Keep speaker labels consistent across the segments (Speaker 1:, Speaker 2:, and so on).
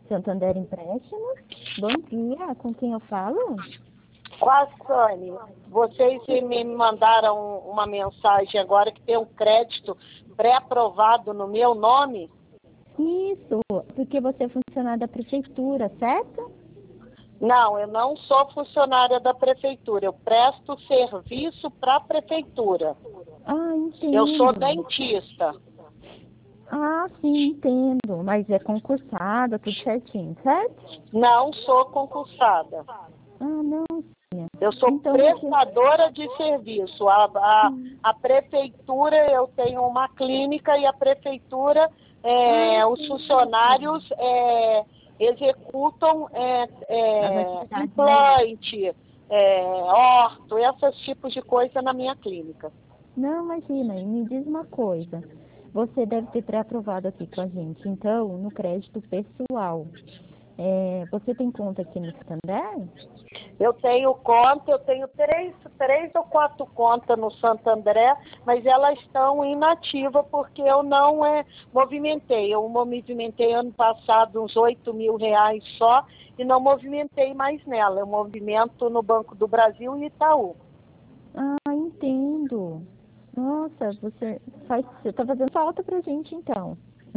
Speaker 1: Santander Empréstimos. Bom dia, com quem eu falo?
Speaker 2: Com a Sani, vocês me mandaram uma mensagem agora que tem um crédito pré-aprovado no meu nome?
Speaker 1: Isso, porque você é funcionário da prefeitura, certo?
Speaker 2: Não, eu não sou funcionária da prefeitura, eu presto serviço para a prefeitura.
Speaker 1: Ah, entendo.
Speaker 2: Eu sou dentista.
Speaker 1: Ah, sim, entendo. Mas é concursada, tudo certinho, certo?
Speaker 2: Não sou concursada.
Speaker 1: Ah, não, sim.
Speaker 2: Eu sou
Speaker 1: Então
Speaker 2: prestadora de serviço. A prefeitura, eu tenho uma clínica e a prefeitura, os funcionários executam
Speaker 1: As atividades,
Speaker 2: implante, orto, esses tipos de coisa na minha clínica.
Speaker 1: Não, imagina, e me diz uma coisa. Você deve ter pré-aprovado aqui com a gente. Então, no crédito pessoal, você tem conta aqui no Santander?
Speaker 2: Eu tenho conta, eu tenho três ou quatro contas no Santo André, mas elas estão inativas porque eu não movimentei. Eu movimentei ano passado uns R$ 8.000 só e não movimentei mais nela. Eu movimento no Banco do Brasil e Itaú.
Speaker 1: Ah, entendo. Nossa, você está fazendo falta pra gente, então.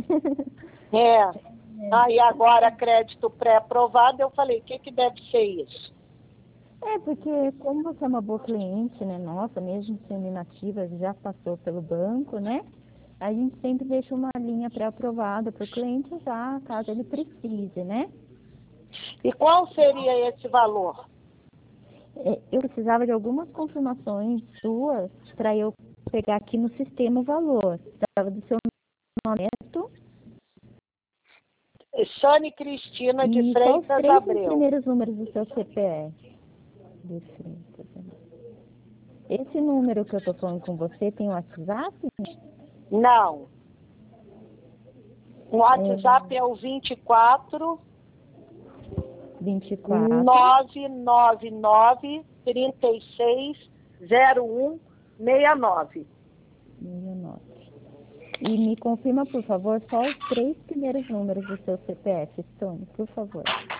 Speaker 2: E agora crédito pré-aprovado, eu falei, o que deve ser isso?
Speaker 1: Porque como você é uma boa cliente, né? Nossa, mesmo sendo inativa, já passou pelo banco, né? A gente sempre deixa uma linha pré-aprovada para o cliente usar, caso ele precise, né?
Speaker 2: E qual seria esse valor?
Speaker 1: Eu precisava de algumas confirmações suas para eu pegar aqui no sistema o valor. Precisava do seu nome,
Speaker 2: Sane Cristina de
Speaker 1: e só os
Speaker 2: Freitas
Speaker 1: 3
Speaker 2: Abreu.
Speaker 1: primeiros números do seu CPF. De Freitas. Esse número que eu estou falando com você tem o WhatsApp?
Speaker 2: Não. O WhatsApp é o 24 999 36 01 69.
Speaker 1: 69. E me confirma, por favor, só os 3 primeiros números do seu CPF, Stone, por favor.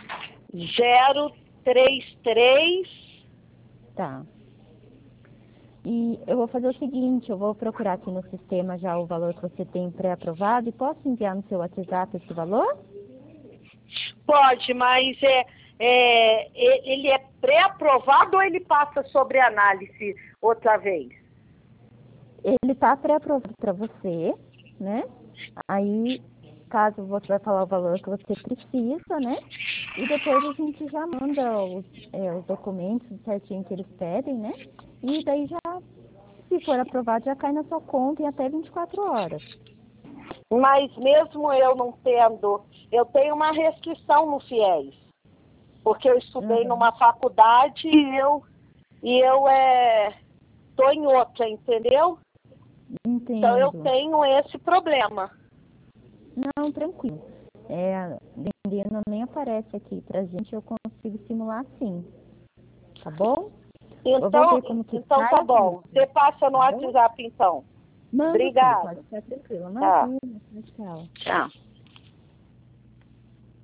Speaker 2: 033.
Speaker 1: Tá. E eu vou fazer o seguinte, eu vou procurar aqui no sistema já o valor que você tem pré-aprovado e posso enviar no seu WhatsApp esse valor?
Speaker 2: Pode, mas ele é pré-aprovado ou ele passa sobre análise outra vez?
Speaker 1: Ele está pré-aprovado para você, né? Aí, caso você vai falar o valor que você precisa, né? E depois a gente já manda os documentos certinho que eles pedem, né? E daí já, se for aprovado, já cai na sua conta em até 24 horas.
Speaker 2: Mas mesmo eu não tendo, eu tenho uma restrição no FIES, porque eu estudei numa faculdade e eu estou em outra, entendeu?
Speaker 1: Entendo.
Speaker 2: Então eu tenho esse problema.
Speaker 1: Não, tranquilo. Dependendo, nem aparece aqui pra gente, eu consigo simular sim. Tá bom?
Speaker 2: Então tá bom. Você passa no WhatsApp então.
Speaker 1: Manda,
Speaker 2: Obrigada.
Speaker 1: sim, pode ficar tranquila.
Speaker 2: Tá.
Speaker 1: Imagina, tchau.
Speaker 2: Tchau.